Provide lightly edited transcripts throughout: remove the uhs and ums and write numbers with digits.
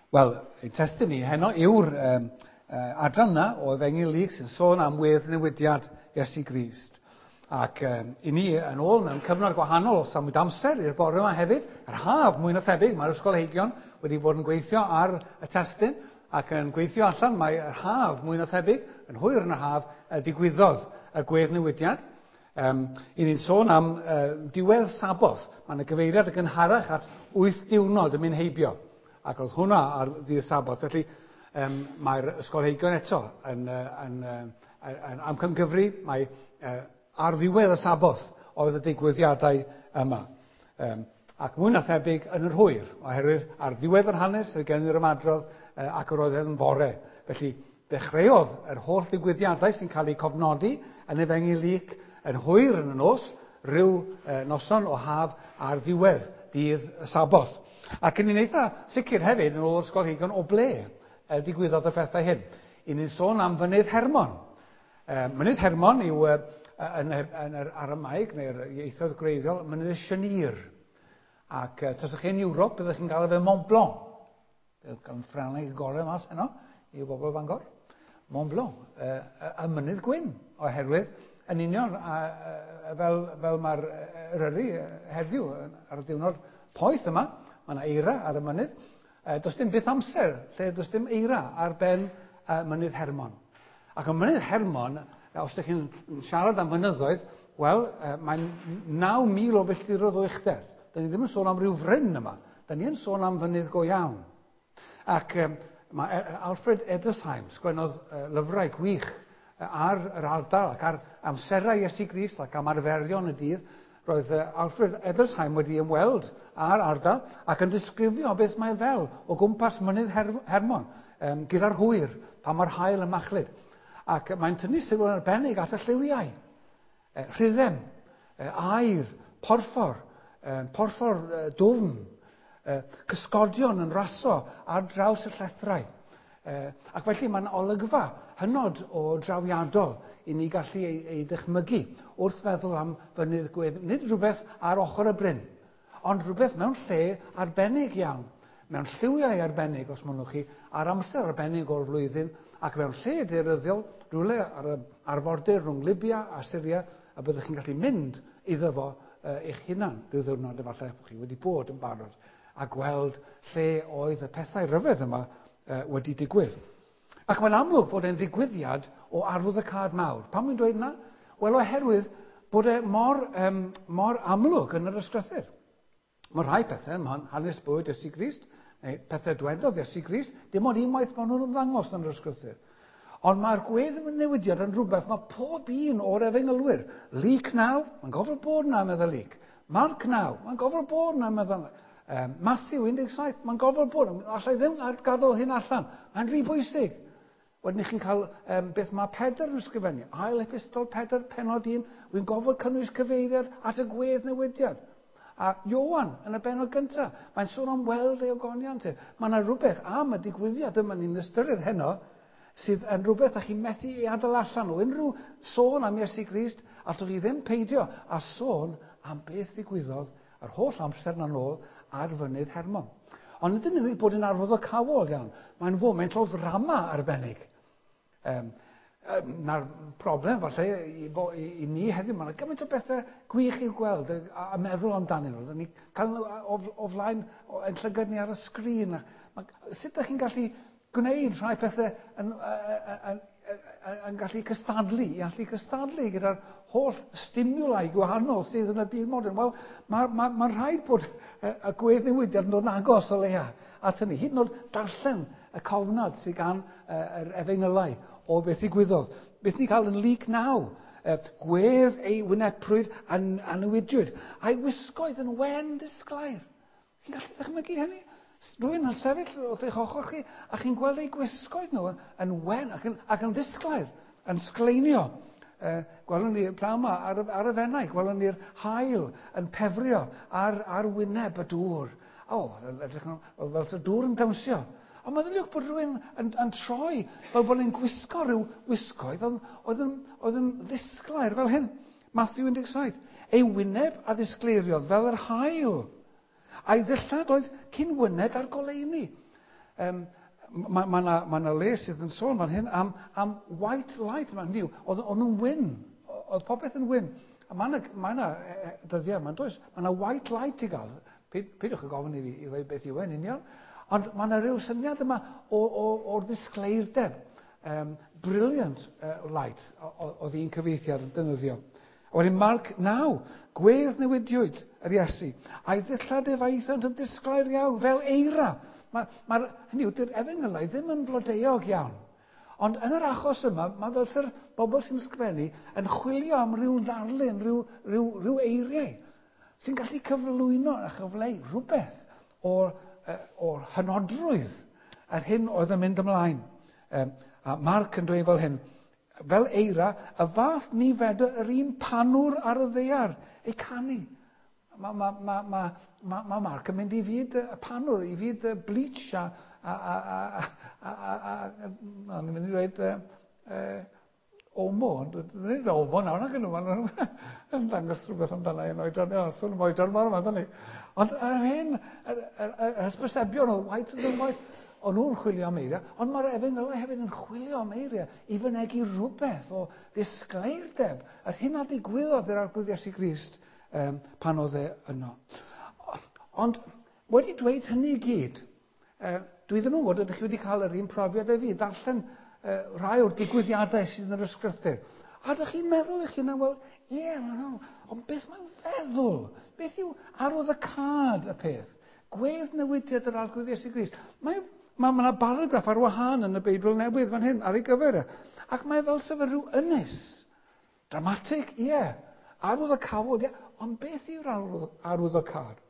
Wel, ei testyn ni heno yw'r adran na o Efengyl Lyg sy'n sôn am weddnewidiad Iesu Grist. Ac i ni yn ôl mewn cyfnod gwahanol o symud amser i'r bore yma hefyd, yr haf mwy na thebyg, mae'r ysgolheigion wedi bod yn gweithio ar y testyn ac yn gweithio allan, mae yr haf mwy na thebyg, yn hwyr yn y haf, digwyddodd y gweddnewidiad. I ni'n sôn am diwedd Saboth, mae'n y gyfeiriad y gynharach at 8 diwrnod yn mynd heibio. Ac oedd hwnna ar ddydd Saboth. Felly mae'r ysgolheigion eto yn amcangyfri, mae ar ddiwedd y Saboth oedd y digwyddiadau yma. Ac mwy na thebyg yn yr hwyr, oherwydd ar ddiwedd yr hanes oedd gen i'r ymadrodd ac yr oedd yn fore. Felly dechreuodd yr holl digwyddiadau sy'n cael eu cofnodi yn Efengyl Lyg yn hwyr yn y nos, ryw noson o haf ar ddiwedd dydd y Saboth. Ac yn ni'n eitha sicr hefyd yn ôl ysgolheigion o ble digwyddodd y pethau hyn. I ni'n sôn am Fynydd Hermon. Mynydd Hermon yw yn yr Aramaeg, neu'r ieithoedd gwreiddiol, Mynydd Sianir. Ac tasach chi'n Ewrop, byddwch chi'n cael fe Mont Blanc. Gan Ffrangeg gorau mas heno, i bobl Fangor. Mont Blanc, y mynydd gwyn, oherwydd yn union fel mae'r Eryri heddiw ar y diwrnod poeth yma, mae yna eira ar y mynydd. Does dim byth amser lle does dim eira ar ben mynydd Hermon. Ac y mynydd Hermon, os ydych chi'n siarad am fynyddoedd, wel, mae'n 9,000 o filltiroedd o uchder. Da ni ddim yn sôn am ryw fryn yma. Da ni yn sôn am fynydd go iawn. Ac mae Alfred Edersheim sgwennodd lyfrau gwych ar yr ardal ac ar amserau Iesu Grist ac am arferion y dydd. Roedd Alfred Edersheim wedi ymweld ar ardal ac yn disgrifio beth mae fel o gwmpas mynydd Hermon gyda'r hwyr pan mae'r haul yn machlud. Ac mae'n tynnu sylw yn arbennig at y lliwiau, rhyddem, air, porffor dwfn, cysgodion yn raso ar draws y llethrau. Ac felly mae'n olygfa hynod o drawiadol i ni gallu ei dychmygu wrth feddwl am fynydd gwedd. Nid rhywbeth ar ochr y bryn, ond rhywbeth mewn lle arbennig iawn, mewn lliwiau arbennig os mwynhwch chi, ar amser arbennig o'r flwyddyn, ac mewn lle daearyddiol, rhywle ar y arfordir rhwng Libia a Syria, a byddwch chi'n gallu mynd iddo fo eich hunan, rhyw ddiwrnod efallai chi wedi bod yn barod, a gweld lle oedd y pethau rhyfedd yma wedi digwydd. Ac mae'n amlwg fod e'n ddigwyddiad o arwyddocaad mawr. Pam wy'n dweud yna? Wel, oherwydd bod e mor amlwg yn yr ysgrythur. Mae rhai pethau yn hanes bywyd Iesu Grist, neu pethau dwedodd Iesu Grist, dim ond unwaith maen nhw'n ymddangos yn yr ysgrythur. Ond mae'r gweddnewidiad yn rhywbeth, mae pob un o'r Efengylwyr. Lyc 9, mae'n gofod bod yna, meddwl Lyc. Marc 9, mae'n gofod bod yna, meddwl Matthew 17, mae'n gofod bod yna. Allai ddim gadael hyn allan. Mae'n rhy bwysig. Wedyn chi'n cael beth mae Pedr yn ysgrifennu. Ail epistol Pedr, penod 1, wy'n gofod cynnwys cyfeiriad at y gweddnewidiad. A Iowan, yn y benod gyntaf, mae'n sôn am weld ei ogoniant. Mae yna rhywbeth am y digwyddiad yma ni'n ystyried heno, sydd yn rhywbeth a chi'n methu ei adael allan o unrhyw sôn am Iesu Grist, a dwi ddim peidio a sôn am beth ddigwyddodd yr holl amser na'n ôl ar fynydd Hermon. Ond ydyn nhw wedi bod yn arwyddocaol iawn. Mae'n foment o ddrama arbennig. Na'r problem falle i ni heddiw, mae'n gymaint o bethau gwych i'w gweld a meddwl amdanyn nhw. Ni cael nhw o flaen yn llygad ni ar y sgrin. Sut ydych chi'n gallu gwneud rhai pethau yn gallu cystadlu gyda'r holl stimuli gwahanol sydd yn y byd modern? Wel, mae'n rhaid bod y gweddnewidiad yn dod yn agos o leia at hynny. Hyd yn oed darllen y cofnod sydd gan yr Efengylau o beth ddigwyddodd. Beth ni'n cael yn Lyc 9, gwedd ei wyneprwyd a newidiwyd, a'i wisgoedd yn wen disglair. Chi'n gallu ddychmygu hynny? Rwy'n yn sefyll wrth eich ochr chi, a chi'n gweld ei gwisgoedd nhw yn wen ac yn disglair, yn sgleinio. Gwelwn ni pnawn yma ar y fennau, gwelwn ni'r haul yn pefrio ar wyneb y dŵr. Edrych fel sy'r dŵr yn dawnsio. Ond meddyliwch bod rhywun yn troi fel bod e'n gwisgo rhyw wisgoedd oedd yn ddisglair fel hyn. Matthew 17. Ei wyneb a ddisgleiriodd fel yr haul. A'i ddillad oedd cynwyned ar goleuni. Mae le sydd yn sôn fan hyn am white light yma'n niw. Oedd nhw'n wyn. Oedd popeth yn wyn. A mae yna dyddiau yma'n does. Mae yna white light i gael. Pidwch y gofyn i fi i ddweud beth yw yn union. Ond mae yna rhyw syniad yma o'r ddisgleirdeb. Brilliant light oedd hi'n cyfeithiad yn dynyddio. A wedyn Marc 9, gwedd newidiwyd yr Iesu, a'i ddillad efaethant yn disglair iawn, fel eira. Hynny yw, dy'r Efengylau ddim yn flodeuog iawn. Ond yn yr achos yma, mae fel sy'r bobl sy'n sgwennu yn chwilio am ryw ddarlun, ryw eiriau, sy'n gallu cyflwyno a chyfleu rhywbeth o'r hynodrwydd ar hyn oedd yn mynd ymlaen. A Marc yn dweud fel hyn, fel eira, y fath ni feda yr un panwr ar y ddaear, ei canu. Mae Marc yn mynd i fyd y panwr, i fyd y bleach ni'n mynd i dweud omo, dwi'n dweud omo nawr ac yn nhw, yn dangos rhywbeth amdano ein oedran, sôn am oedran mor yma, ni. Ond yr hyn, yr hysbysebion o white and white, o'n nhw'n chwilio am eiriau, ond mae'r Efengylau hefyd yn chwilio am eiriau i fynegu rhywbeth o ddisgleirdeb. Yr hyn a ddigwyddodd yr arglwydd Iesu Grist pan oedd e yno. Ond wedi dweud hynny i gyd, dwi ddim yn gwybod ydych chi wedi cael yr un profiad â fi, darllen rhai o'r digwyddiadau sydd yn yr ysgrythur. A ydych chi'n meddwl eich hunan, wel, ond beth mae'n feddwl? Beth yw arwyddocâd y peth? Gwedd newidiad yr arglwydd Iesu Grist. Mae yna baragraff ar wahân yn y Beibl Newydd fan hyn, ar ei gyfer e. Ac mae fel sef rhyw ynys. Dramatig, ie. Arwyddocawod, ie. Ond beth yw'r arwyddocâd?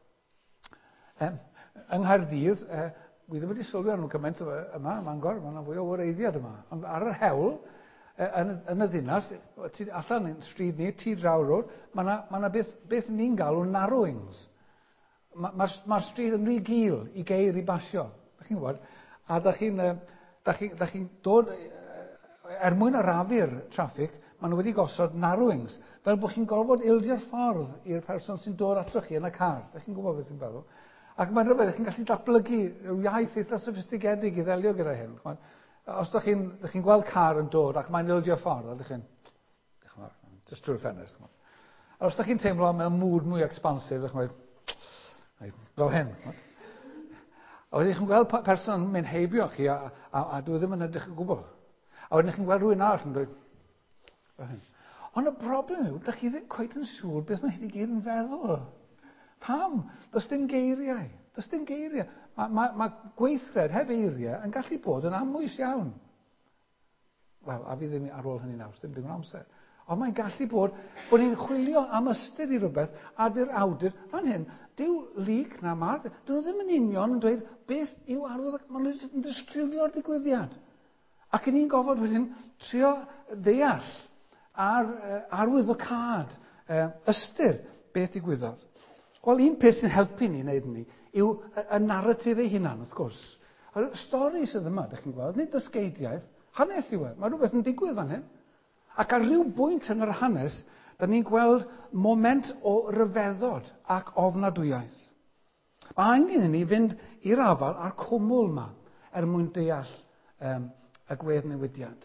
Yng Nghaerdydd, wi ddim wedi sylwi arno cymaint yma, Mangor, mae yna fwy o wreiddiad yma. Ond ar yr hewl, yn y ddinas, allan yn stryd ni, ti draw rowd, mae yna beth ni'n galw narrowings. Mae'r stryd yn rhy gul i geir i basio. Da chi'n gwybod? A da chi'n dod, mwyn arafu'r traffig, maen nhw wedi gosod narrowings, fel bod chi'n gorfod ildio'r ffordd i'r person sy'n dod atoch chi yn y car. Da chi'n gwybod beth sy'n feddwl. Ac mae'n rhywbeth, chi'n gallu datblygu rhyw iaith eitha soffistigedig i ddelio gyda hyn. Os da chi'n gweld car yn dod ac mae'n ildio'r ffordd, da chi'n, just drwy'r ffenest. A os da chi'n teimlo mewn mood mwy expansif, da chi'n fel hyn. A wedyn chi'n gweld person yn mynd heibio chi a dwi ddim yn edrych yn gwbl. A wedyn chi'n gweld rhywun arall yn dweud. Ond y broblem yw, da chi ddim cweit yn siŵr beth mae hyn i gyd yn feddwl. Pam? Does dim geiriau. Does dim geiriau. Mae gweithred heb eiriau yn gallu bod yn amwys iawn. Wel, a fi ddim ar ôl hynny nawr, dim digon amser. Ond mae'n gallu bod ni'n chwilio am ystyr i rhywbeth a dy'r awdur, fan hyn, dyw lyg na Marc, dyn nhw ddim yn union yn dweud beth yw arwyddocâd, maen nhw'n disgrifio'r digwyddiad. Ac yn ni'n gofod wedyn trio ddeall ar arwyddocâd, ystyr beth digwyddodd. Wel, un peth sy'n helpu ni wneud hynny yw y narratif ei hunan, wrth gwrs. Y stori sydd yma, ydych chi'n gweld, nid dysgeidiaeth, hanes yw e, mae rhywbeth yn digwydd fan hyn. Ac ar ryw bwynt yn yr hanes, da ni'n gweld moment o ryfeddod ac ofnadwyaeth. Mae angen i ni fynd i'r afal a'r cwmwl yma mwyn deall y gwedd newidiad.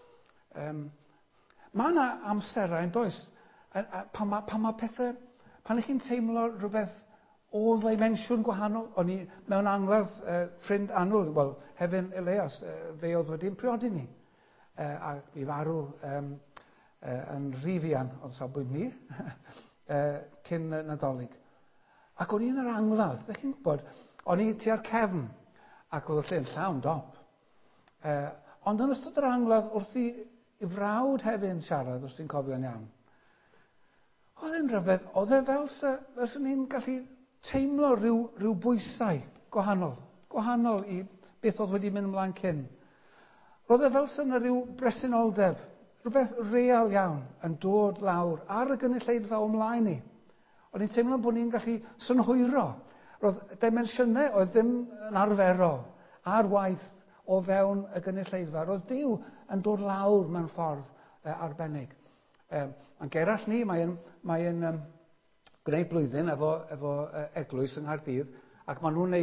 Mae yna amserau yn does, pan mae pethau, pan ych chi'n teimlo rhywbeth o ddimensiwn gwahanol, o'n i mewn angladd ffrind annwyl, wel, Hefin Elias, fe oedd wedi'n priodi ni. A mi farw yn rhifian, ond safbwynt ni, cyn Nadolig. Ac o'n i yn yr angladd, ddech chi'n gwybod, o'n i tua'r cefn, ac oedd y lle'n llawn dop. Ond yn ystod yr angladd, wrth i frawd Hefin siarad, os ti'n cofio'n iawn, oedd e'n rhyfedd, oedd e fel sy'n ni'n gallu teimlo rhyw bwysau gwahanol i beth oedd wedi mynd ymlaen cyn. Roedd e fel sy'n rhyw bresenoldeb, rhywbeth real iawn yn dod lawr ar y gynulleidfa ymlaen ni. O'n i'n teimlo bod ni'n gallu synhwyro. Roedd dimensiynau oedd ddim yn arferol ar waith o fewn y gynulleidfa. Roedd Duw yn dod lawr mewn ffordd arbennig. Yn Gerallt ni, mae'n gwneud blwyddyn efo eglwys yng Nghaerdydd, ac maen nhw'n gwneud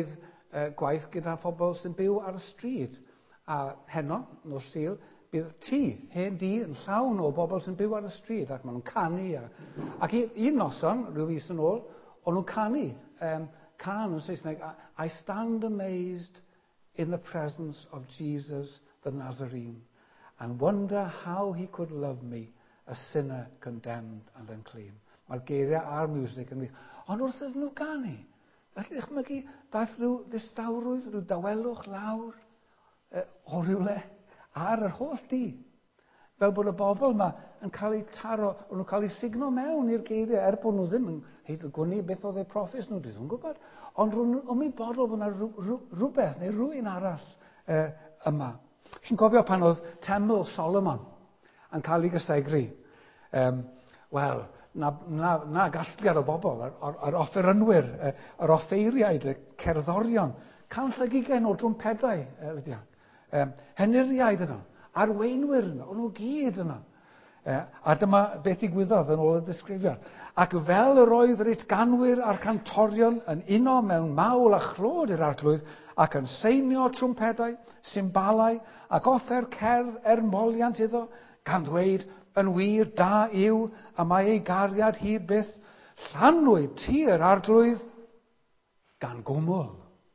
gwaith gyda phobl sy'n byw ar y stryd. A heno, nos Sul, bydd hen di yn llawn o bobl sy'n byw ar y stryd, ac maen nhw'n canu. Ac un noson, rhyw fis yn ôl, o'n nhw'n canu. Can yn Saesneg, I stand amazed in the presence of Jesus the Nazarene and wonder how he could love me, a sinner condemned and unclean. Mae'r geiriau a'r music yn wych. Ond wrth ydyn nhw ganu, felly echmygu, daeth rhyw ddistawrwydd, rhyw dawelwch lawr o rywle ar yr holl di. Fel bod y bobl yma yn cael eu taro, o'n nhw'n cael eu signo mewn i'r geiriau, bod nhw ddim yn hyd o gwni beth oedd eu proffis nhw, dwi'n gwybod. Ond rwy'n ymwybodol bod yna rhywbeth neu rhywun arall yma. Chi'n cofio pan oedd Teml Solomon yn cael ei gysegru? Wel, na gasgliad o bobl, yr offerynwyr, yr offeiriaid, y cerddorion, 120 o drwmpedau, Lydia. Henuriaid yno, arweinwyr yno, o'n nhw gyd yno. A dyma beth ddigwyddodd yn ôl y disgrifiad. Ac fel yr oedd yr eitganwyr a'r cantorion yn uno mewn mawl a chlod i'r arglwydd ac yn seinio trwmpedau, symbalau ac offer cerdd moliant iddo, gan ddweud yn wir da yw a mae ei gariad hyd byth, llanwyd tir arglwydd gan gwmwl.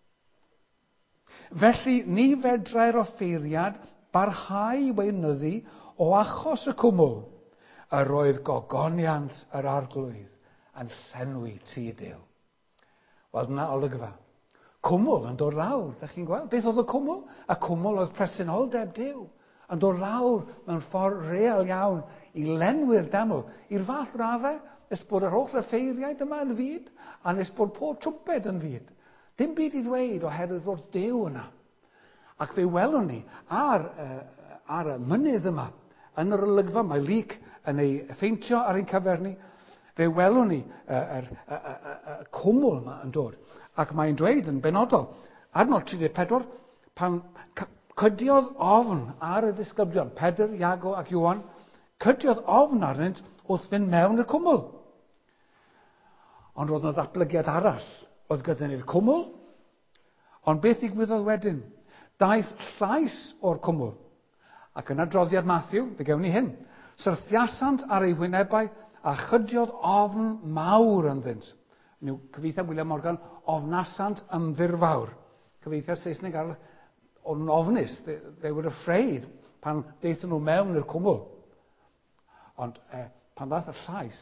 Felly ni fedrai'r offeiriad barhau weinyddu o achos y cwmwl, yr oedd gogoniant yr arglwydd yn llenwi tŷ Duw. Wel, dyna olygfa. Cwmwl yn dod lawr, ydych chi'n gweld? Beth oedd y cwmwl? Y cwmwl oedd presenoldeb Duw, yn dod lawr mewn ffordd real iawn i lenwi'r deml, i'r fath raddau, nes bod yr holl offeiriaid yma yn fyd, a nes bod pob trwmped yn fyd. Dim byd i ddweud oherwydd fod Duw yna. Ac fe welwn ni ar y mynydd yma, yn yr olygfa, mae Luc yn ei ffeintio ar ein cyfer ni, fe welwn ni y cwmwl yma yn dod. Ac mae'n dweud yn benodol, adnod 34, pan cydiodd ofn ar y disgyblion, Pedr, Iago ac Iwan, cydiodd ofn arnynt wrth fynd mewn y cwmwl. Ond roedd yna ddatblygiad arall. Oedd gyda ni'r cwmwl, ond beth ddigwyddodd wedyn? Daeth llais o'r cwmwl. Ac yn adroddiad Matthew, fe gewn ni hyn. Syrthiasant ar ei wynebau a chydiodd ofn mawr ynddynt. Cyfeithiad William Morgan, ofnasant ymddurfawr. Cyfeithiad Saesneg ar o'n ofnus. They were afraid pan deithon nhw mewn i'r cwmwl. Ond pan ddaeth y llais,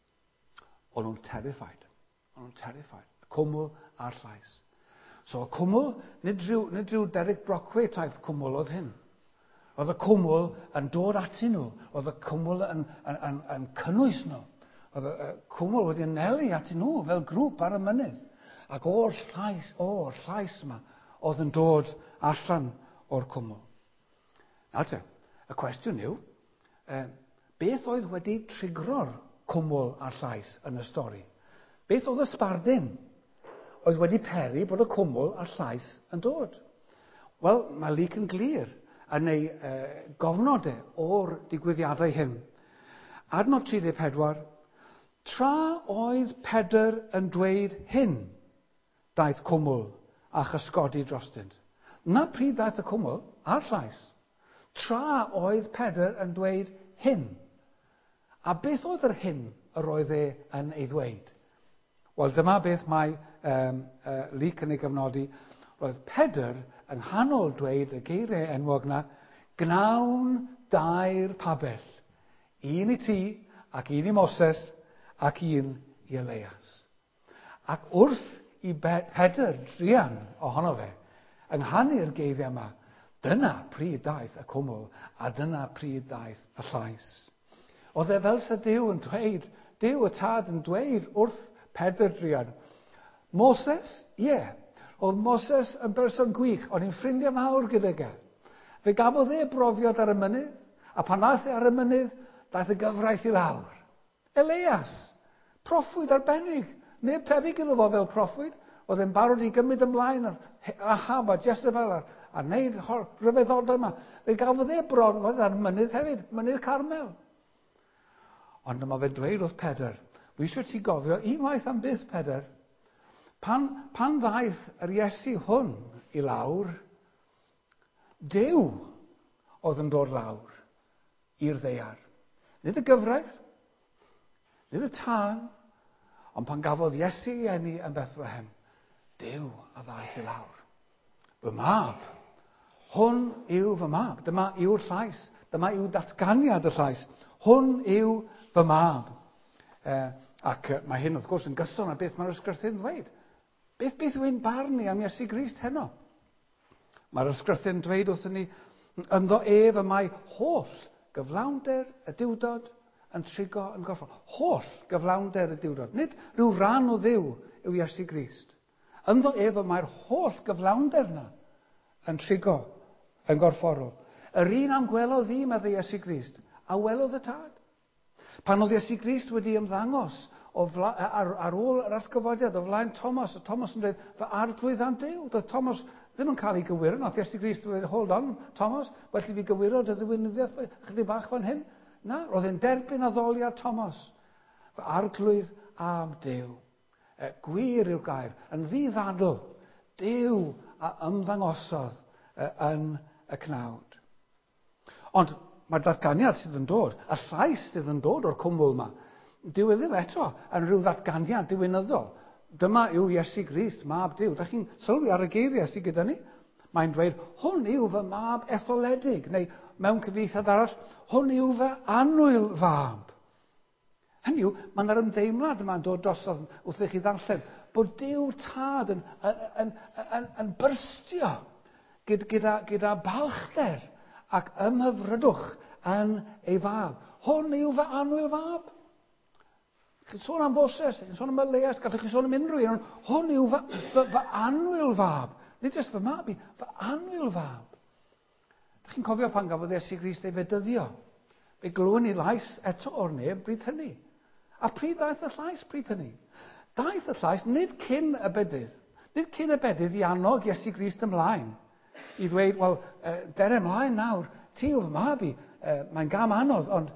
o'n nhw'n terrified. O'n nhw'n terrified. Cwmwl a'r llais. So y cwmwl, nid rhyw Derek Brockway type cwmwl oedd hyn. Oedd y cwmwl yn dod atyn nhw. Oedd y cwmwl yn cynnwys nhw. Oedd y cwmwl wedi anelu atyn nhw fel grŵp ar y mynydd. Ac o'r llais yma oedd yn dod allan o'r cwmwl. Nawr te, y cwestiwn yw, beth oedd wedi trigro'r cwmwl a'r llais yn y stori? Beth oedd y sbardun oedd wedi peri bod y cwmwl a'r llais yn dod? Wel, mae Luc yn glir yn ei gofnodau o'r digwyddiadau hyn. Adnod 34, tra oedd Pedr yn dweud hyn, daeth cwmwl a chysgodi drostynt. Na pryd daeth y cwmwl a'r llais. Tra oedd Pedr yn dweud hyn. A beth oedd yr hyn yr oedd yn ei ddweud? Wel, dyma beth mae Luc yn ei gyfnodi. Roedd Pedr yng nghanol dweud y geiriau enwog na, gnawn dair pabell, un i ti, ac un i Moses, ac un i Elias. Ac wrth i Pedr drian ohono fe, yng nghanu'r geiriau yma, dyna pryd daeth y cwmwl, a dyna pryd daeth y llais. Oedd e fel sy'n Duw yn dweud, Duw y Tad yn dweud wrth Pedr drian, Moses, oedd Moses yn berson gwych, ond yn ffrindiau mawr gydag e. Fe gafodd e brofiad ar y mynydd, a pan nath e ar y mynydd, daeth y gyfraith i lawr. Elias, proffwyd arbennig, neb tebyg iddo fo fel proffwyd, oedd e'n barod i gymryd ymlaen a Ahab a Jezebel a wneud rhyfeddodau yma. Fe gafodd e brofiad ar y mynydd hefyd, mynydd Carmel. Ond dyma fe'n dweud wrth Pedr, wi eisiau ti gofio unwaith am byth, Pedr, Pan ddaeth yr Iesu hwn i lawr, Duw oedd yn dod lawr i'r ddeiar. Nid y gyfraith, nid y tân, ond pan gafodd Iesu ei eni yn Bethlehem, Duw a ddaeth i lawr. Fy mab, hwn yw fy mab. Dyma yw'r llais. Dyma yw datganiad y llais. Hwn yw fy mab. Ac mae hyn wrth gwrs yn gyson a beth mae'r ysgrythyn dweud. Beth yw ein barn ni am Iesu Grist heno? Mae'r ysgrythyn dweud wrthyn ni, ynddo ef y mae holl gyflawnder y diwdod yn trigo yn gorfod. Holl gyflawnder y diwdod. Nid rhyw ran o ddiw yw Iesu Grist. Ynddo ef y mae'r holl gyflawnder yna yn trigo yn gorfforol. Yr un am gwelodd fi, meddai Iesu Grist, a welodd y tad. Pan oedd Iesu Grist wedi ymddangos ar ôl yr atgyfodiad o flaen Thomas, a Thomas yn dweud, fy arglwydd am Duw. Doedd Thomas ddim yn cael ei gywiro. Nath Iesu Grist dweud, hold on, Thomas, well i fi gywiro dy ddiwinyddiaeth chydig bach fan hyn. Na, roedd e'n derbyn addoliad Thomas. Fy arglwydd am Duw. Gwir yw'r gair, yn ddiddadl, Duw a ymddangosodd yn y cnawd. Ond mae'r datganiad sydd yn dod, y llais sydd yn dod o'r cwmwl yma, dyw e ddim eto yn rhyw ddatganiad diwynyddol. Dyma yw Iesu Grist, mab Duw. Da chi'n sylwi ar y geiriau sydd gyda ni? Mae'n dweud, hwn yw fy mab etholedig, neu mewn cyfieithiad arall, hwn yw fy annwyl fab. Hynny yw, mae'n yr ymdeimlad yma'n dod drosodd wrth i chi ddarllen, bod Duw'r tad yn byrstio gyda balchder ac ymhyfrydwch yn ei fab. Hwn yw fy annwyl fab. Chi'n sôn am Moses, chi'n sôn am Elias, gallwch chi sôn am unrhyw un. Hwn yw fy annwyl fab. Nid jyst fy mab i, fy annwyl fab. Da chi'n cofio pan gafodd Iesu Grist ei fedyddio? Fe glywon ni lais eto o'r neb bryd hynny. A pryd daeth y llais bryd hynny? Daeth y llais nid cyn y bedydd. Nid cyn y bedydd i annog Iesu Grist ymlaen. I ddweud, wel, der ymlaen nawr, ti yw fy mab i, mae'n gam anodd, ond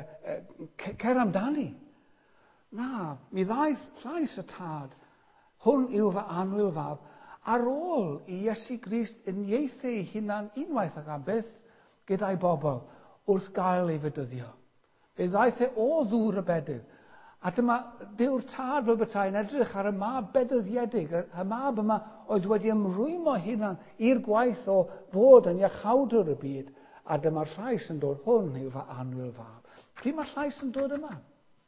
cer amdani. Na, mi ddaeth llais y tad, hwn yw fy annwyl fab, ar ôl i Iesu Grist uniaethu ei hunan unwaith ac am byth gyda'i bobl wrth gael ei fedyddio. Fe ddaeth o ddŵr y bedydd. A dyma Duw'r tad fel bethau'n edrych ar y mab bedyddiedig, y mab yma oedd wedi ymrwymo hunan i'r gwaith o fod yn iachawdwr y byd. A dyma'r llais yn dod, hwn yw fy annwyl fab. Pryd mae'r llais yn dod yma?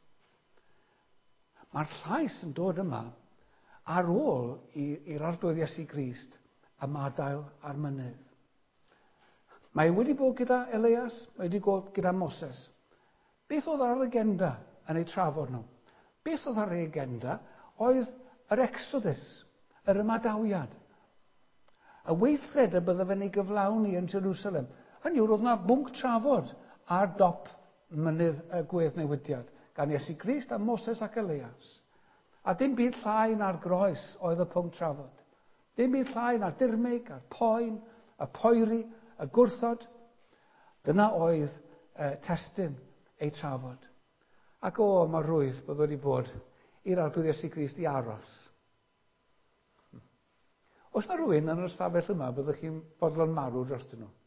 Mae'r llais yn dod yma ar ôl i'r arglwydd Iesu Grist ymadael ar mynydd. Mae wedi bod gyda Elias, mae wedi bod gyda Moses. Beth oedd ar agenda yn ei trafod nhw? Beth oedd ar ei agenda oedd yr Exodus, yr ymadawiad. Y weithred y bydde fe'n ei gyflawni yn Jerusalem. Hynny yw, roedd yna bwnc trafod ar dop mynydd y gweddnewidiad gan Iesu Grist a Moses ac Elias. A dim byd llai na'r groes oedd y pwnc trafod. Dim byd llai na'r dirmig, a'r poen, y poeri, y gwrthod. Dyna oedd testun ei trafod. Ac mae rwydd bod wedi bod i'r arglwydd Iesu Grist i aros. Oes na rhywun yn yr ystafell yma byddwch chi'n bodlon marw drostyn nhw?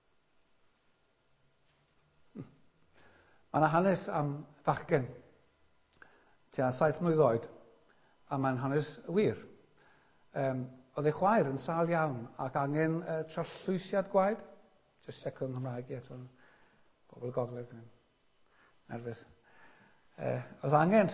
Mae yna hanes am fachgen tua 7 mlwydd oed, a mae'n hanes wir. Oedd ei chwaer yn sâl iawn ac angen trallwysiad gwaed. Just check o'n Nghymraeg i eto. Pobl gogledd yn nerfus. Oedd angen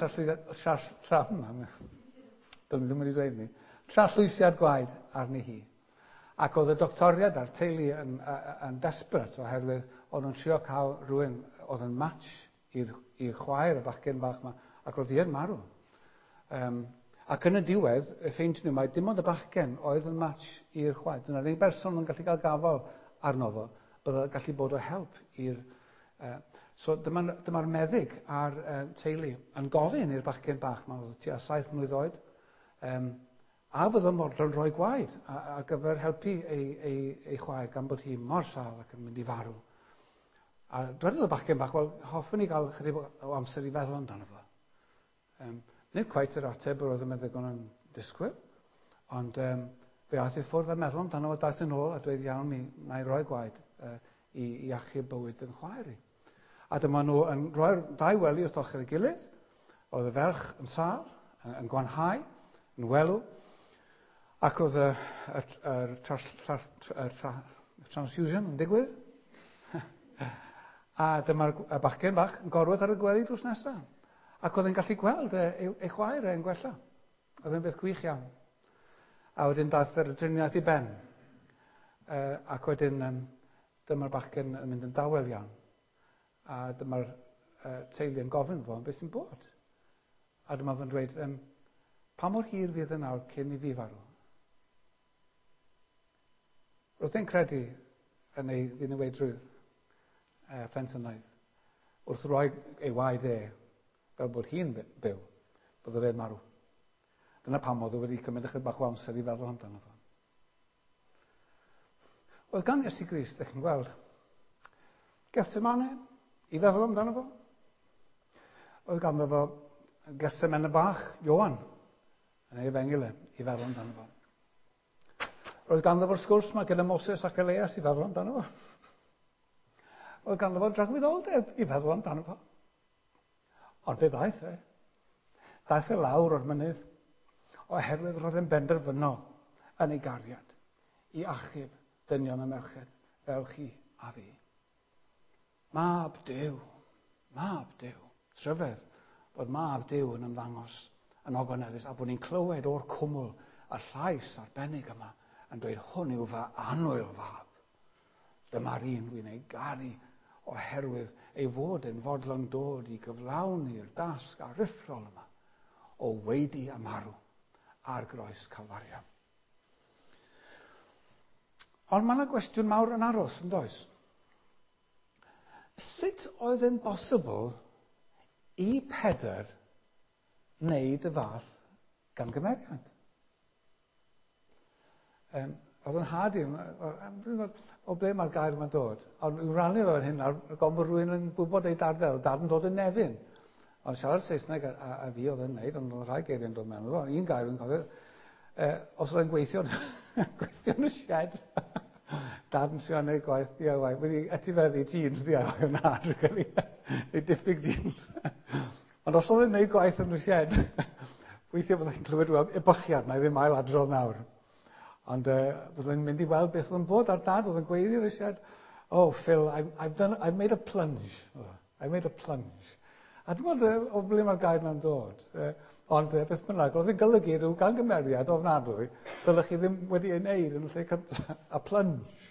trallwysiad gwaed arni hi. Ac oedd y doctoriad a'r teulu yn desperate oherwydd oedd nhw'n trio cael rhywun oedd yn match i'r chwaer, y bachgen bach yma, ac roedd hi yn marw. Ac yn y diwedd, ffeindio nhw, mae dim ond y bachgen oedd yn match i'r chwaer. Dyna'r unig berson yn gallu cael gafal arno fo, bydde gallu bod o help i'r... So dyma'r meddyg a'r teulu yn gofyn i'r bachgen bach yma, oedd tua 7 mlwydd oed, a fydde modlon rhoi gwaed ar gyfer helpu ei chwaer gan bod hi mor sal ac yn mynd i farw. A dwedodd y bachgen bach, wel, hoffwn i gael chydig o amser i feddwl amdano fo. Nid cweit yr ateb roedd y meddygon yn disgwyl. Ond fe aeth i ffwrdd a meddwl amdano fo daeth yn ôl a dweud iawn na i roi gwaed i achub bywyd yn chwaer i. A dyma nhw yn rhoi'r dau wely wrth ochr ei gilydd. Oedd y ferch yn sâl, yn gwanhau, yn welw, ac oedd y transfusion yn digwydd. A dyma'r bachgen bach yn gorwedd ar y gwely drws nesaf. Ac oedd e'n gallu gweld ei chwaer e'n gwella. Oedd e'n beth gwych iawn. A wedyn daeth yr driniaeth i ben. Ac wedyn dyma'r bachgen yn mynd yn dawel iawn. A dyma'r teulu yn gofyn fo, beth sy'n bod? A dyma fo'n dweud, pa mor hir fydd y nawr cyn i fi farw? Roedd e'n credu yn ei ddiniweidrwydd plentynaidd wrth roi ei waed fel bod hi'n byw, bod fe'n marw. Dyna pam oedd wedi cymryd ychydig bach o amser i feddwl amdano fo. Oedd gan Iesu Grist, ddech chi'n gweld, Gethsemane i feddwl amdano fo. Oedd ganddo fo Gethsemane bach, Ioan, yn ei efengil i feddwl amdano fo. Oedd ganddo fo'r sgwrs mae gyda Moses ac Elias i feddwl amdano fo. Oedd ganddo fo dragwyddoldeb i feddwl amdano fo. Ond be ddaeth e? Daeth e lawr o'r mynydd oherwydd roedd e'n benderfynol yn ei gariad i achub dynion a merched fel chi a fi. Mab Duw, Mab Duw. Rhyfedd bod Mab Duw yn ymddangos yn ogoneddus a bod ni'n clywed o'r cwmwl y llais arbennig yma yn dweud hwn yw fy annwyl fab. Dyma'r un wy'n ei garu oherwydd ei fod yn fodlon dod i gyflawni'r dasg aruthrol yma o weidi a marw ar groes Calfaria. Ond mae yna gwestiwn mawr yn aros, yn does? Sut oedd yn bosibl i Pedr wneud y fath gamgymeriad? Oedd yn had i, o ble mae'r gair yma'n dod. Ond i'w rannu fo'n hyn, ar gom bod rhywun yn gwybod ei dad fel, dad yn dod yn nefyn. Ond siarad Saesneg a fi oedd yn wneud, ond oedd rhai geiriau yn dod mewn. Un gair yn cofio, os oedd yn gweithio yn y shed, dad yn siarad neu gwaith DIY. Wedi etifeddu jeans DIY yn nad, neu diffyg jeans. Ond os oedd yn gwneud gwaith yn y shed, weithio byddai'n clywed rhywbeth ebychiad, na i ddim ail adrodd nawr. Ond byddai'n mynd i weld beth oedd yn bod ar dad, oedd yn gweiddi yn y shed. Oh, Phil, I've made a plunge. I made a plunge. A dwi'n gwybod o ble mae'r gair yna'n dod. Ond beth bynnag, oedd yn golygu rhyw gangymeriad ofnadwy, dylech chi ddim wedi ei wneud yn y lle cyntaf. A plunge.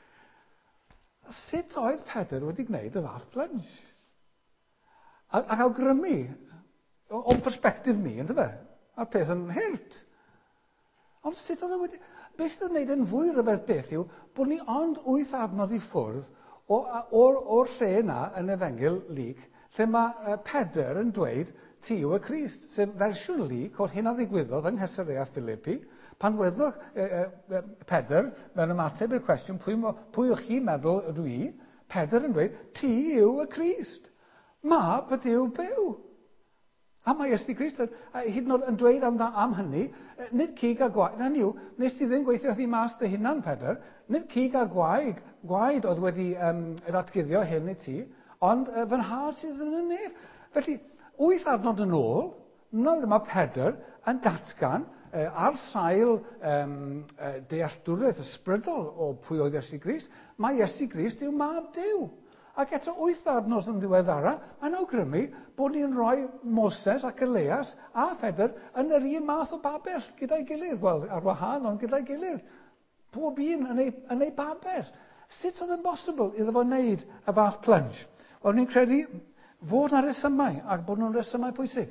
Sut oedd Pedr wedi gwneud y fath plunge? Ac awgrymu, o'n perspektif ni, ynddo fe? A'r peth yn hirt. Ond sut oedd e wedi... Be sydd yn gwneud yn fwy rhyfedd beth yw bod ni ond 8 adnodd i ffwrdd o'r lle yna yn Efengil Lyc, lle mae Pedr yn dweud ti yw y Crist, sef fersiwn Lyc o'r hyn a ddigwyddodd yng Nghesaria Philippi, pan weddodd Pedr mewn ymateb i'r cwestiwn pwy o'ch chi'n meddwl ydw i, Pedr yn dweud ti yw y Crist, mab y Duw byw. A mae Iesu Grist hyd yn oed yn dweud am hynny, nid cig a gwaed, na niw, nes ti ddim gweithio thi mas dy hunan, Pedr, nid cig a gwaed oedd wedi ratguddio hyn i ti, ond fy nhad sydd yn y nef. Felly, 8 adnod yn ôl, mae Pedr yn datgan ar sail dealltwriaeth ysbrydol o pwy oedd Iesu Grist, mae Iesu Grist yw mab Duw. Ac eto 8 adnodd yn ddiweddara, mae'n awgrymu bod ni'n rhoi Moses ac Elias a Pedr yn yr un math o babell gyda'i gilydd. Wel, ar wahân, ond gyda'i gilydd. Pob un yn ei babell. Sut oedd yn bosibl iddo fo wneud y fath plunge? Wel, ni'n credu fod na resymau, ac bod nhw'n resymau pwysig.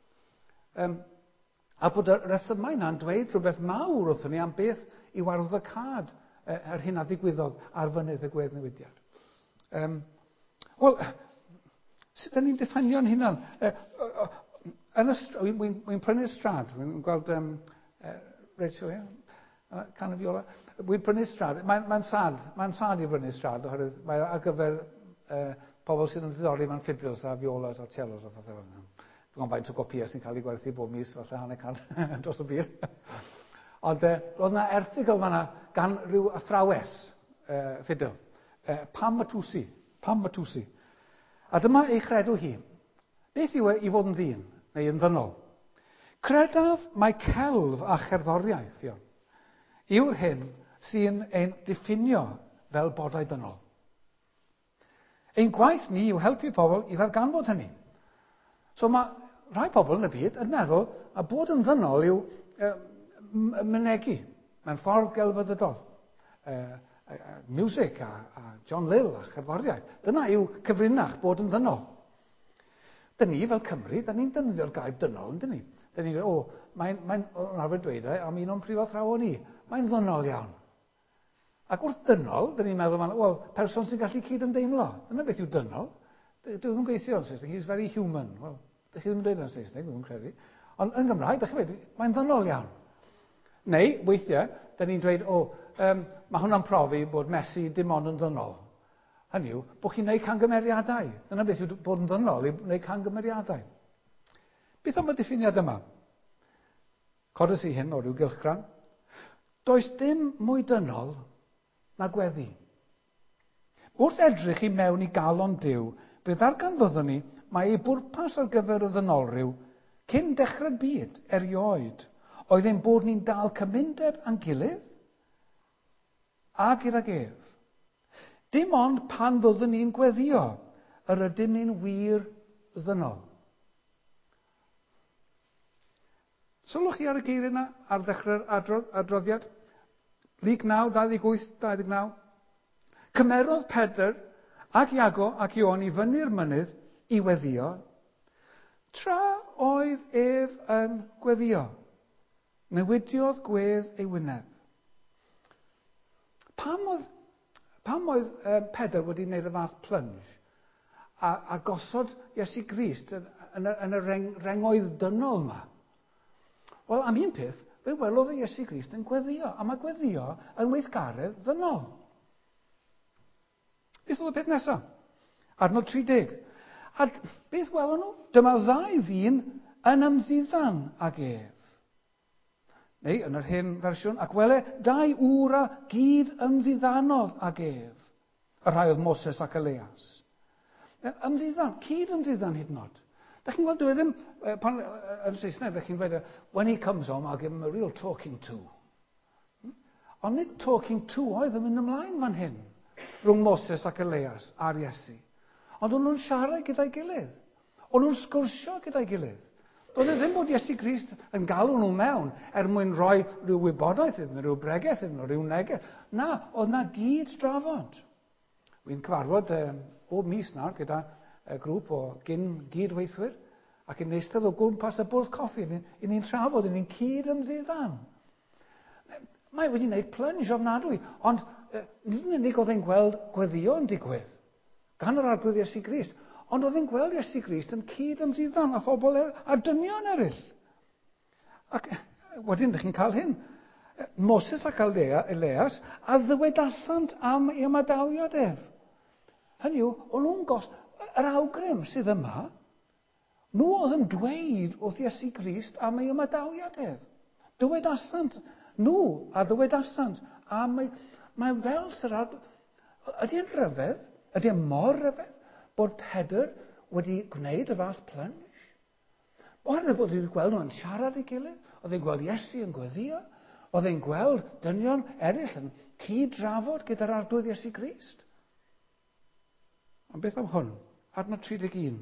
A bod y resymau na'n dweud rhywbeth mawr wrthyn ni am beth i warddocad yr hyn a ddigwyddodd ar fynydd y Gweddnewidiad. Wel, sut ydyn ni'n diffinio'n hunan? Wy'n prynu'r strad, wy'n gweld Rachel, can of viola. Wy'n prynu'r strad, mae'n sad i brynu'r strad, oherwydd mae ar gyfer pobl sydd yn ddiddori mewn fiddles a violas a cellos a pethau fel yna. Dwi'n faint o gopïau sy'n cael ei gwerthu bob mis, falle hanner cant dros y byd. Ond roedd yna erthigol fanna gan ryw athrawes ffidil, Pam Matusi. A dyma ei chredw hi. Beth yw e i fod yn ddyn, neu yn ddynol? Credaf mae celf a cherddoriaeth yw'r hyn sy'n ein diffinio fel bodau dynol. Ein gwaith ni yw helpu pobl i ddarganfod hynny. So mae rhai pobl yn y byd yn meddwl a bod yn ddynol yw mynegu mewn ffordd gelfyddydol. Music a John Lill a cherddoriaeth. Dyna yw cyfrinach bod yn ddynol. Dyn ni fel Cymru, dyn ni'n defnyddio'r gair dynol, yn dyn ni? Dyn ni'n dweud, mae'n arfer dweud am un o'n prifathrawon ni, mae'n ddynol iawn. Ac wrth dynol, dyn ni'n meddwl, wel, person sy'n gallu cyd-ymdeimlo. Dyna beth yw dynol. Dwi'n gweithio yn Saesneg, he's very human. Wel, dych chi ddim yn dweud yn Saesneg, dwi'n credu. Ond yn Gymraeg, dych chi wedi, mae'n ddynol iawn. Neu, weithiau, dyn ni'n dweud, mae hwnna'n profi bod Messi dim ond yn ddynol. Hynny yw, bod chi'n gwneud camgymeriadau. Dyna beth yw bod yn ddynol, i wneud camgymeriadau. Beth am y diffiniad yma? Codes i hyn o ryw gylchgran. Does dim mwy dynol na gweddi. Wrth edrych i mewn i galon Duw, bydd ddarganfoddwn ni mae ei bwrpas ar gyfer y ddynolryw cyn dechrau'r byd erioed oedd ein bod ni'n dal cymundeb a'n gilydd a gydag ef. Dim ond pan fyddwn ni'n gweddio yr ydym ni'n wir ddynol. Sylwch chi ar y geiriau yna ar ddechrau'r adroddiad? Lyc 9, 28-29. Cymerodd Pedr ac Iago ac Ion i fyny'r mynydd i weddio, tra oedd ef yn gweddio. Newidiodd gwedd ei wyneb. Pam oedd Pedr wedi gwneud y fath plunge a gosod Iesu Grist yn y rengoedd dynol yma? Wel, am un peth, fe welodd Iesu Grist yn gweddio, a mae gweddio yn weithgaredd ddynol. Beth oedd y peth nesaf? Adnod 30. A beth welon nhw? Dyma ddau ddyn yn ymddiddan ag ef. Neu, yn yr hen fersiwn, ac wele dau wra gyd ymddiddanodd ag ef. Y rhai oedd Moses ac Elias. Ymddiddan, cyd ymddiddan hyd yn oed. Da chi'n gweld, dwi ddim, yn Saesneg, da chi'n gweud, when he comes home, I'll give him a real talking to. Ond nid talking to oedd yn mynd ymlaen fan hyn, rhwng Moses ac Elias a'r Iesu. Ond o'n nhw'n siarad gyda'i gilydd. O'n nhw'n sgwrsio gyda'i gilydd. Doedd e ddim bod Iesu Grist yn galw nhw mewn mwyn rhoi rhyw wybodaeth iddyn nhw, rhyw bregaeth iddyn nhw, rhyw neges. Na, oedd na gyd drafod. Wy'n cyfarfod bob mis nawr gyda grŵp o gydweithwyr ac yn eistedd o gwmpas y bwrdd coffi. I ni'n trafod, i ni'n cyd ymddiddan. Mae wedi gwneud plunge ofnadwy, ond nid yn unig oedd e'n gweld gweddio yn digwydd gan yr arglwydd Iesu Grist, ond oedd e'n gweld Iesu Grist yn cyd ymddiddan a phobl a dynion eraill. Ac wedyn ydych chi'n cael hyn. Moses ac Elias a ddywedasant am ei ymadawiad ef. Hynny yw, o'n nhw'n yr awgrym sydd yma, nhw oedd yn dweud wrth Iesu Grist am ei ymadawiad ef. Dywedasant, nhw a ddywedasant am ei... Mae fel sy'n... Ydy e'n rhyfedd? Ydy e'n mor rhyfedd bod Pedr wedi gwneud y fath plunge? Oherwydd bod wedi gweld nhw'n siarad ei gilydd, oedd e'n gweld Iesu yn gweddio, oedd e'n gweld dynion eraill yn cyd-drafod gyda'r arglwydd Iesu Grist. Ond beth am hwn? Adnod 31.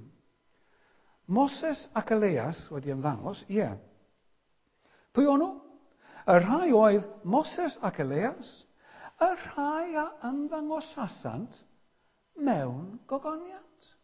Moses ac Elias wedi ymddangos, ie. Pwy o'n nhw? Y rhai oedd Moses ac Elias, y rhai a ymddangosasant mewn gogoniant.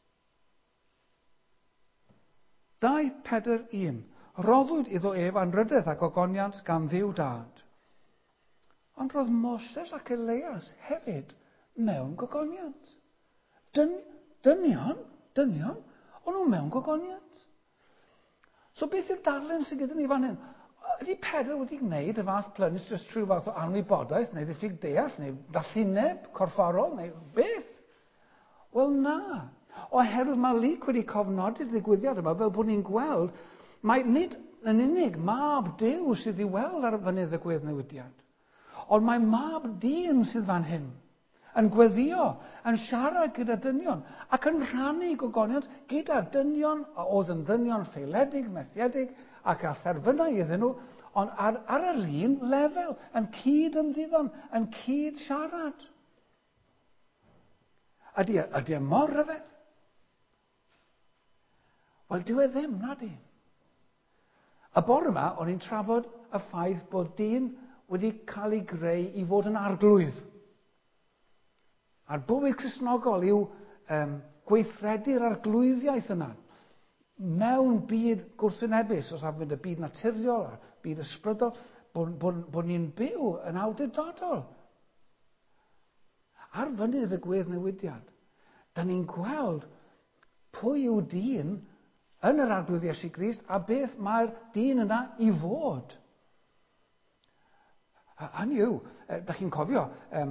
2:4 Roddwyd iddo ef anrydedd a gogoniant gan Dduw Dad. Ond roedd Moses ac Elias hefyd mewn gogoniant. Dynion, o'n nhw mewn gogoniant. So beth yw'r darlun sydd gyda ni fan hyn? Ydy Pedr wedi gwneud y fath plunge jyst trwy fath o anwybodaeth, neu ddiffyg deall, neu ddathineb corfforol, neu beth? Wel na. Oherwydd mae Luc wedi cofnodi'r ddigwyddiad yma fel bod ni'n gweld mae nid yn unig mab Duw sydd i weld ar fynydd y gweddnewidiad. Ond mae mab dyn sydd fan hyn yn gweddio, yn siarad gyda dynion ac yn rhannu gogoniant gyda dynion oedd yn ddynion ffeiledig, methiedig ac a therfynau iddyn nhw, ond ar yr un lefel, yn cyd ymddiddan, yn cyd siarad. Ydy e mor ryfedd? Wel, dyw e ddim, nad i. Y bore yma, o'n i'n trafod y ffaith bod dyn wedi cael ei greu i fod yn arglwydd. A'r bywyd Cristnogol yw gweithredu'r arglwyddiaeth yna. Mewn byd gwrthwynebus, os afon y byd naturiol, a byd ysbrydol, bod ni'n byw yn awdurdodol. Ar fynydd y gweddnewidiad, da ni'n gweld pwy yw dyn yn yr arglwydd Iesu Grist a beth mae'r dyn yna i fod. Hynny yw, da chi'n cofio,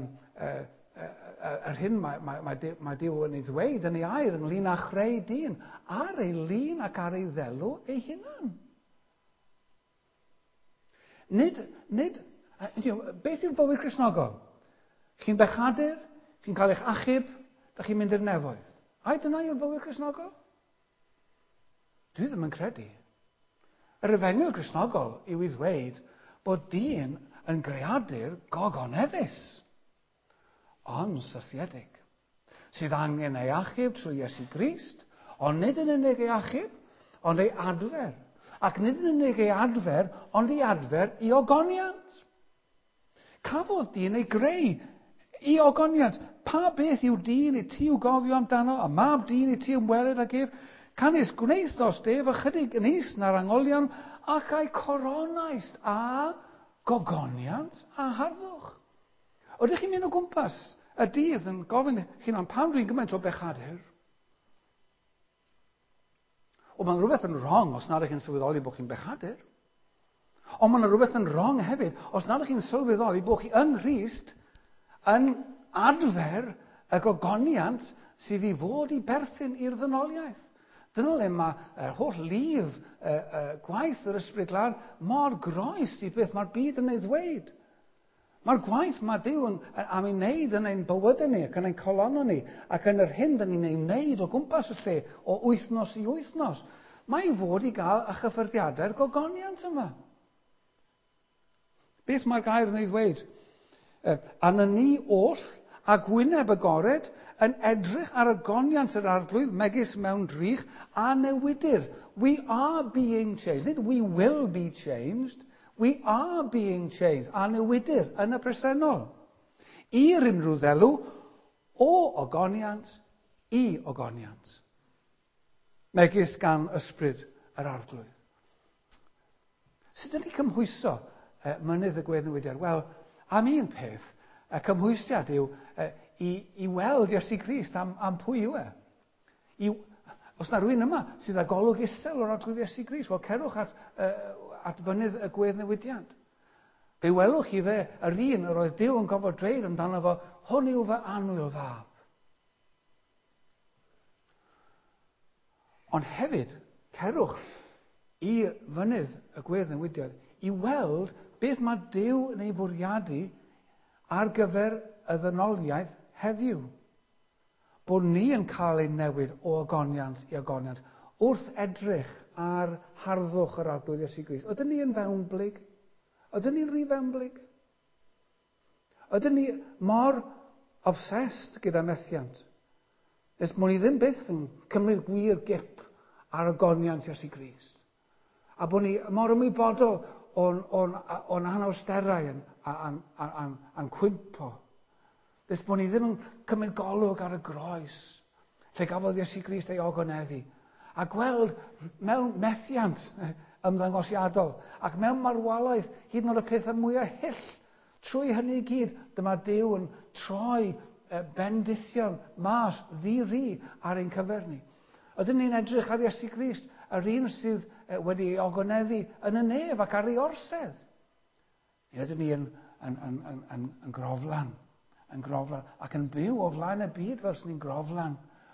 yr hyn mae Duw yn ei ddweud yn ei air ynglyn â chreu dyn ar ei lun ac ar ei ddelw ei hunan. Beth yw'r bywyd Cristnogol? Chi'n bechadur, chi'n cael eich achub, da chi'n mynd i'r nefoedd. A dyna yw'r bywyd Cristnogol? Dwi ddim yn credu. Yr efengyl Cristnogol yw i ddweud bod dyn yn greadur gogoneddus, ond sythiedig, sydd angen ei achub trwy Iesu Grist, ond nid yn unig ei achub, ond ei adfer. Ac nid yn unig ei adfer, ond ei adfer i ogoniant. Cafodd dyn ei greu i ogoniant. Pa beth yw dyn i ti i'w gofio amdano, a mab dyn i ti ymwelyd ag ef, canis gwneithos def ychydig yn is na'r angolion, ac a'i coronais a gogoniant a harddwch. Ydych chi'n mynd o gwmpas y dydd yn gofyn chi'n pam dwi'n gymaint o bechadur? O, mae'n rhywbeth yn wrong os nad ydych chi'n sylweddoli bod chi'n bechadur. Ond mae'n rhywbeth yn wrong hefyd os nad ydych chi'n sylweddoli bod chi yng Nghrist yn adfer y gogoniant sydd i fod i berthyn i'r ddynoliaeth. Dyna le mae holl lif gwaith yr Ysbryd Glân mor groes i beth mae'r byd yn ei ddweud. Mae'r gwaith mae Duw am ei wneud yn ein bywydau ni ac yn ein colonau ni ac yn yr hyn dyn ni'n ei wneud o gwmpas y lle o wythnos i wythnos. Mae i fod i gael y chyffyrddiadau'r gogoniant yma. Beth mae'r gair yn ei ddweud? Arna ni oll a gwyneb agored yn edrych ar y goniant yr arglwydd megis mewn drych a newidir. We are being changed. Nid we will be changed. We are being changed. A newidir yn y presennol. I'r unrhyw ddelw o ogoniant i ogoniant. Megis gan ysbryd yr arglwydd. Sut ydyn ni cymhwyso mynydd y gweddnewidiad? Wel, am un peth, y cymhwysiad yw i weld Iesu Grist am pwy yw e. Os na rhywun yma sydd â golwg isel o'r arglwydd Iesu Grist, wel cerwch at fynydd y gweddnewidiad. Fe welwch chi fe, yr un yr oedd Duw yn gofod dweud amdano fo, hwn yw fy annwyl fab. Ond hefyd, cerwch i fynydd y gweddnewidiad i weld beth mae Duw yn ei bwriadu ar gyfer y ddynoliaeth heddiw. Bod ni yn cael ei newid o ogoniant i ogoniant wrth edrych ar harddwch yr arglwydd Iesu Grist. Ydyn ni yn fewnblyg? Ydyn ni'n rhy fewnblyg? Ydyn ni mor obsessed gyda methiant? Nes bod ni ddim byth yn cymryd gwir gip ar ogoniant Iesu Grist. A bod ni mor ymwybodol o'n anawsterau a'n cwympo. Nes bod ni ddim yn cymryd golwg ar y groes lle gafodd Iesu Grist ei ogoneddu. A gweld mewn methiant ymddangosiadol ac mewn marwalaeth hyd yn oed y pethau mwyaf hyll. Trwy hynny i gyd, dyma Duw yn troi bendithion mas ddi-ri ar ein cyfer ni. Ydyn ni'n edrych ar Iesu Grist, yr un sydd wedi ei ogoneddu yn y nef ac ar ei orsedd? Ydyn ni yn groflan, ac yn byw o flaen y byd fel sy'n ni'n groflan,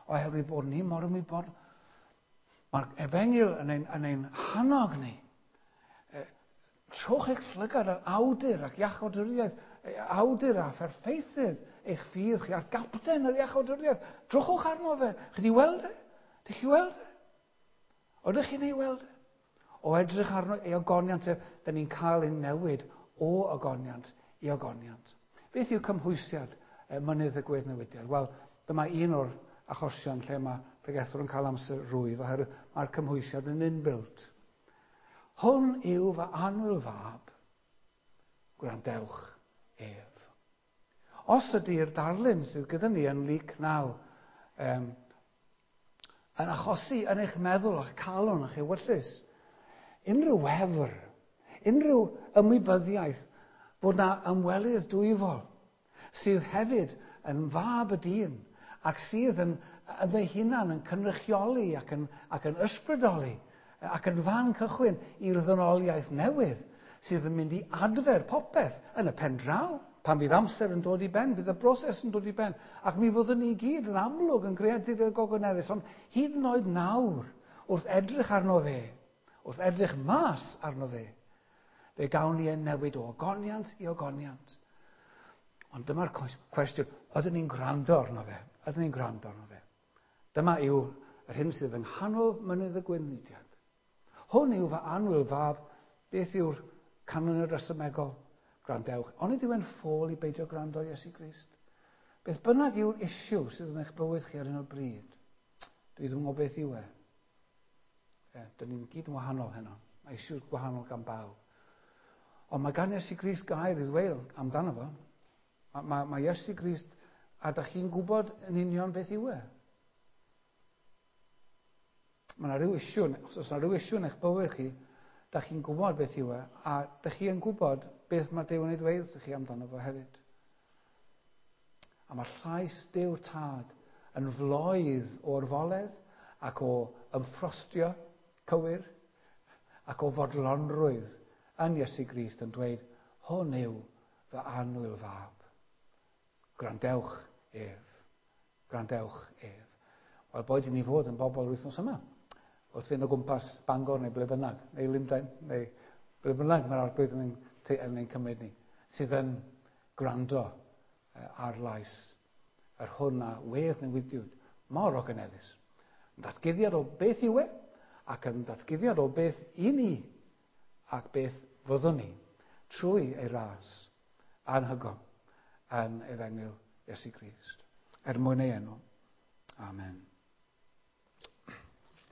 oherwydd bod ni mor ymwybod. Mae'r Efengyl yn ein hannog ni. Trowch eich llygad ar awdur ac iachawdwriaeth, awdur a pherffeithydd eich ffydd chi, a'r gapten yr iachawdwriaeth. Trwchwch arno fe. Chi di weld e? Dych chi weld e? Oeddech chi'n ei weld e? O edrych arno ei ogoniant, da ni'n cael ein newid o ogoniant i ogoniant. Beth yw cymhwysiad mynydd y gweddnewidiad? Wel, dyma un o'r achosion lle mae pregethwr yn cael amser rwydd, oherwydd mae'r cymhwysiad yn inbuilt. Hwn yw fy annwyl fab, gwrandewch ef. Os ydy'r darlun sydd gyda ni yn Luc 9 yn achosi yn eich meddwl a'ch calon a'ch ewyllus, unrhyw wefr, unrhyw ymwybyddiaeth bod na ymwelydd dwyfol sydd hefyd yn fab y dyn ac sydd yn ei hunan yn cynrychioli ac yn ysbrydoli ac yn fan cychwyn i'r ddynoliaeth newydd sydd yn mynd i adfer popeth yn y pen draw. Pan bydd amser yn dod i ben, bydd y broses yn dod i ben. Ac mi fyddwn ni gyd yn amlwg yn greadur y gogoneddus, ond hyd yn oed nawr, wrth edrych arno fe, wrth edrych mas arno fe, fe gawn ni yn newid o ogoniant i ogoniant. Ond dyma'r cwestiwn, ydyn ni'n gwrando arno fe? Ydyn ni'n gwrando arno fe? Dyma yw yr hyn sydd yng nghanol mynydd y gweddnewidiad. Hwn yw fy annwyl fab, beth yw'r canon resymegol? Gwrandewch. Ond ydyw e'n ffôl i beidio gwrando Iesu Grist? Beth bynnag yw'r isiw sydd yn eich bywyd chi ar hyn o bryd? Dwi ddim yn gwybod beth yw e. Dyn ni'n gyd yn wahanol heno. Mae isiw gwahanol gan bawb. Ond mae gan Iesu Grist gair i ddweud amdano fo. Mae Iesu Grist, a da chi'n gwybod yn union beth yw e. Mae yna rhyw isiw, os yna rhyw isiw yn eich bywyd chi, da chi'n gwybod beth yw e, a da chi'n gwybod beth mae Duw yn ei ddweud wrthych chi amdano fo hefyd. A mae llais Duw Tad yn floedd o orfoledd ac o ymffrostio cywir ac o fodlonrwydd yn Iesu Grist yn dweud, hwn yw fy annwyl fab. Gwrandewch ef. Gwrandewch ef. Wel, boed i ni fod yn bobl wythnos yma, wrth fynd o gwmpas Bangor neu ble bynnag, neu Lundain, neu ble bynnag mae'r arglwydd yn ein cymryd ni, sydd yn gwrando ar lais yr hwn a wedd newidiwyd mor ogoneddus. Yn datguddiad o beth yw e, ac yn datguddiad o beth i ni, ac beth fyddwn ni, trwy ei ras anhygoel yn Efengyl Iesu Grist. Er mwyn ei enw. Amen.